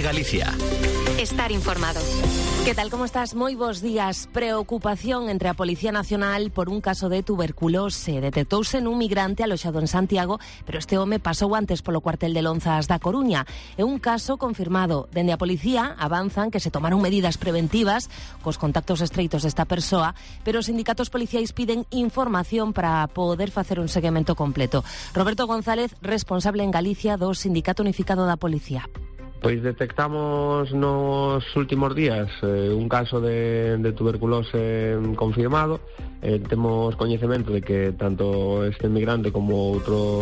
COPE Galicia. Estar informado. Que tal, como estás? Moi bos días. Preocupación entre a Policía Nacional por un caso de tuberculose. Detectouse nun migrante aloxado en Santiago, pero este home pasou antes polo cuartel de Lonzas da Coruña. É un caso confirmado. Dende a Policía avanzan que se tomaron medidas preventivas cos contactos estreitos desta persoa, pero os sindicatos policiais piden información para poder facer un seguimento completo. Roberto González, responsable en Galicia do Sindicato Unificado da Policía. Pois detectamos nos últimos días un caso de tuberculose confirmado. Temos coñecemento de que tanto este migrante como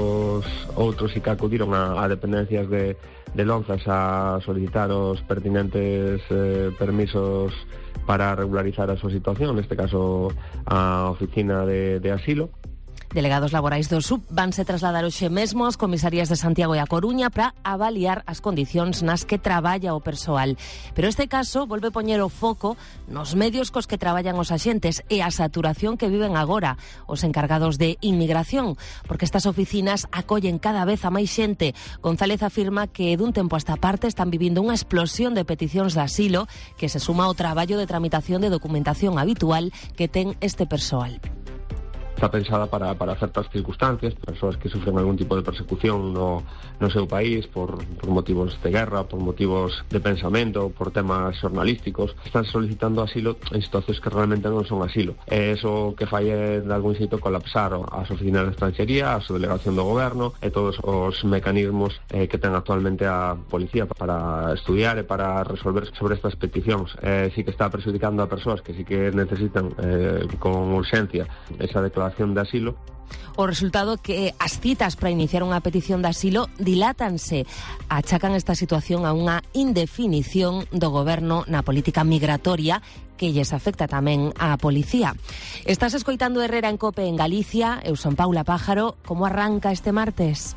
outros sí que acudiron a dependencias de Lonzas a solicitar os pertinentes permisos para regularizar a súa situación, neste caso a oficina de asilo. Delegados laborais do SUB vanse trasladar hoxe mesmo ás comisarías de Santiago e a Coruña para avaliar as condicións nas que traballa o persoal. Pero este caso volve poñer o foco nos medios cos que traballan os axentes e a saturación que viven agora os encargados de inmigración, porque estas oficinas acollen cada vez a máis xente. González afirma que dun tempo a esta parte están vivindo unha explosión de peticións de asilo que se suma ao traballo de tramitación de documentación habitual que ten este persoal. Está pensada para certas circunstancias, persoas que sufren algún tipo de persecución no seu país por motivos de guerra, por motivos de pensamento, por temas xornalísticos. Están solicitando asilo en situacións que realmente non son asilo. É eso que fai de algún xeito colapsar as oficinas de extranxería, a súa delegación do goberno e todos os mecanismos que ten actualmente a policía para estudiar e para resolver sobre estas peticións. Sí que está prexudicando a persoas que sí que necesitan con urxencia esa declaración de asilo. O resultado que as citas para iniciar unha petición de asilo dilátanse. Achacan esta situación a unha indefinición do goberno na política migratoria que lles afecta tamén á policía. Estás escoitando Herrera en COPE en Galicia. Eu son Paula Pájaro. Como arranca este martes?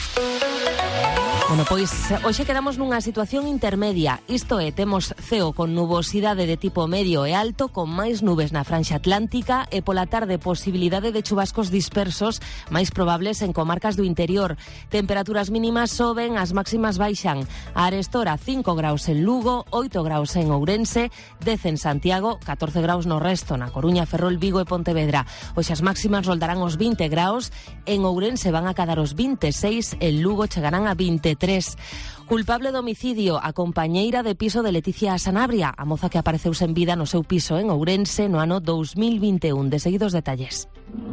Bueno, pois hoxe quedamos nunha situación intermedia. Isto é, temos ceo con nubosidade de tipo medio e alto, con máis nubes na franxa atlántica e pola tarde posibilidade de chubascos dispersos máis probables en comarcas do interior. Temperaturas mínimas soben, as máximas baixan. A arestora 5 graus en Lugo, 8 graus en Ourense, 10 en Santiago, 14 graus no resto, na Coruña, Ferrol, Vigo e Pontevedra. Hoxe as máximas roldarán os 20 graus, en Ourense van a cadar os 26, en Lugo chegarán a 23. Culpable de homicidio, a compañeira de piso de Leticia Sanabria, a moza que apareceuse en vida no seu piso en Ourense no ano 2021. De seguidos detalles.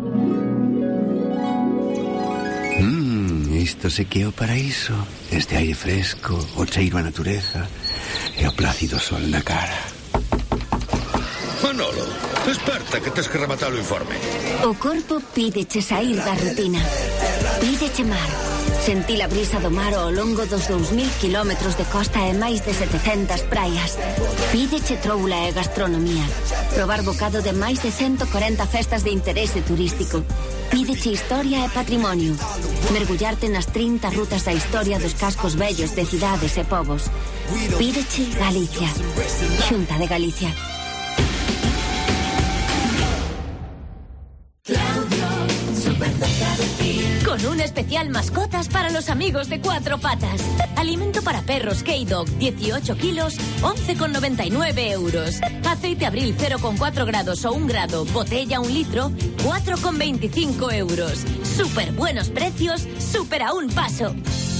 Isto se que é o paraíso. Este aire fresco, o cheiro a natureza e o plácido sol na cara. Manolo, desperta que tes que rematar o informe. O corpo pídeche sair da rutina. Pídeche mar. Sentir a brisa do mar ao longo dos 2000 kilómetros de costa e máis de 700 praias. Pídeche troula e gastronomía. Probar bocado de máis de 140 festas de interese turístico. Pídeche historia e patrimonio. Mergullarte nas 30 rutas da historia dos cascos vellos de cidades e povos. Pídeche Galicia. Xunta de Galicia. Con un especial mascotas para los amigos de cuatro patas. Alimento para perros K-Dog, 18 kilos, 11,99 euros. Aceite Abril 0,4 grados o 1 grado, botella 1 litro, 4,25 euros. Súper buenos precios, súper a un paso.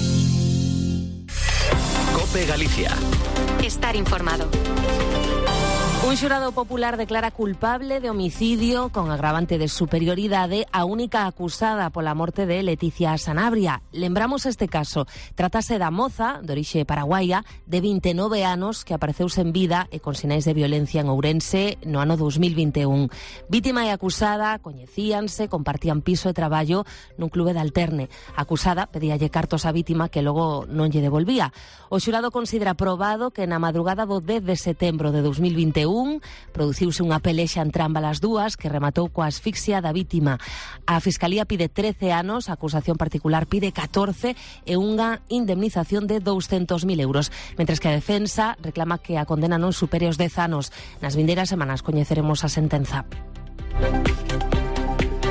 COPE Galicia. Estar informado. Un xurado popular declara culpable de homicidio con agravante de superioridade a única acusada pola morte de Leticia Sanabria. Lembramos este caso. Trátase da moza, de orixe paraguaia, de 29 anos, que apareceuse en vida e con sinais de violencia en Ourense no ano 2021. Vítima e acusada coñecíanse, compartían piso e traballo nun clube de alterne. A acusada pedíalle cartos á vítima que logo non lle devolvía. O xurado considera probado que na madrugada do 10 de setembro de 2021 produciuse unha pelexa entre ambas as dúas que rematou coa asfixia da vítima. A Fiscalía pide 13 anos, a acusación particular pide 14 e unha indemnización de 200.000 euros, mentres que a defensa reclama que a condena non supere os 10 anos. Nas vindeiras semanas coñeceremos a sentenza. E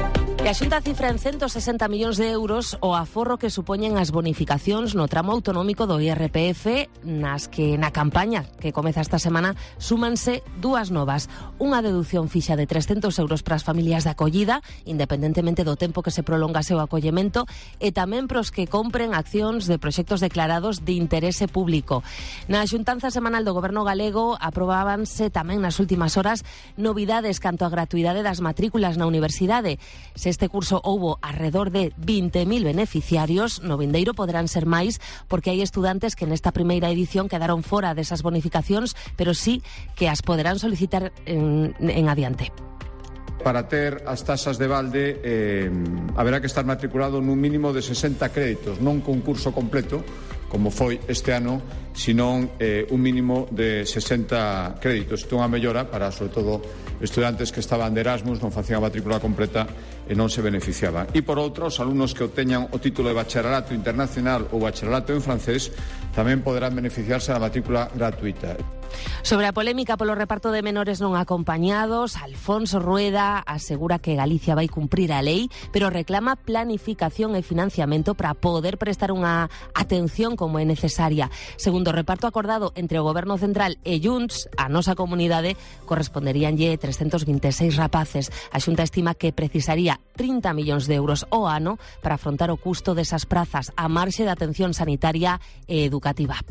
E a Xunta cifra en 160 millóns de euros o aforro que supoñen as bonificacións no tramo autonómico do IRPF, nas que na campaña que comeza esta semana súmanse dúas novas. Unha deducción fixa de 300 euros para as familias de acollida, independentemente do tempo que se prolonga seu acollemento, e tamén pros que compren accións de proxectos declarados de interese público. Na xuntanza semanal do Goberno galego aprobábanse tamén nas últimas horas novidades canto a gratuidade das matrículas na universidade. Se este curso houbo alrededor de 20.000 beneficiarios, no vindeiro poderán ser máis porque hai estudantes que nesta primeira edición quedaron fora desas bonificacións, pero sí que as poderán solicitar en adiante. Para ter as taxas de balde haberá que estar matriculado nun mínimo de 60 créditos, non con curso completo, como foi este ano, senón un mínimo de 60 créditos. Isto é unha mellora para, sobre todo, estudantes que estaban de Erasmus, non facían a matrícula completa e non se beneficiaban. E, por outro, os alumnos que obteñan o título de bacharelato internacional ou bacharelato en francés tamén poderán beneficiarse da matrícula gratuita. Sobre a polémica polo reparto de menores non acompañados, Alfonso Rueda asegura que Galicia vai cumprir a lei, pero reclama planificación e financiamento para poder prestar unha atención como é necesaria. Segundo o reparto acordado entre o Goberno Central e Junts, a nosa comunidade corresponderíanlle 326 rapaces. A Xunta estima que precisaría 30 millóns de euros ao ano para afrontar o custo desas prazas a marxe de atención sanitaria e educativa.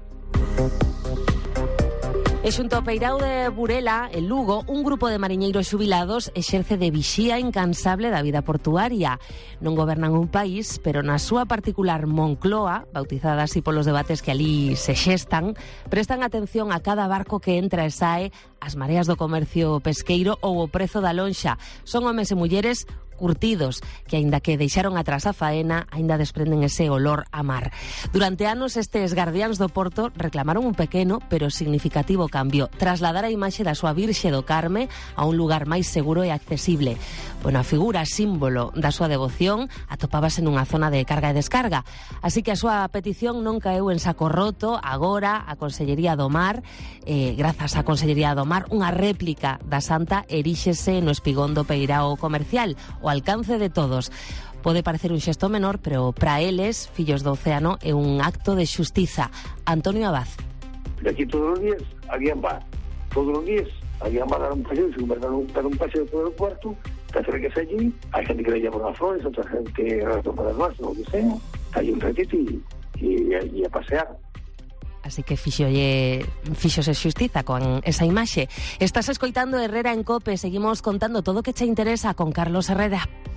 E xunto ao peirao de Burela, en Lugo, un grupo de mariñeiros xubilados exerce de vixía incansable da vida portuaria. Non gobernan un país, pero na súa particular Moncloa, bautizada así polos debates que ali se xestan, prestan atención a cada barco que entra e sae, as mareas do comercio pesqueiro ou o prezo da lonxa. Son homes e mulleres curtidos, que aínda que deixaron atrás a faena, aínda desprenden ese olor a mar. Durante anos estes gardiáns do porto reclamaron un pequeno pero significativo cambio, trasladar a imaxe da súa Virxe do Carme a un lugar máis seguro e accesible. Bueno, a figura símbolo da súa devoción atopábase nunha zona de carga e descarga, así que a súa petición non caeu en saco roto. Agora a Consellería do Mar, grazas á Consellería do Mar, unha réplica da santa eríxese no espigón do peirao comercial. O alcance de todos. Pode parecer un xesto menor, pero para eles, fillos do océano, é un acto de xustiza. Antonio Abad. De aquí todos os días habían bar. Todos os días habían bar, dar un paseo, se convertan en un paseo todo el cuarto, te acerques allí, hai gente que le lleva unas flores, otra gente que retoma las más, lo que sea, hay un ratito y a pasear. Así que fíxose xustiza con esa imaxe. Estás escoitando Herrera en Cope. Seguimos contando todo o que che interesa con Carlos Herrera.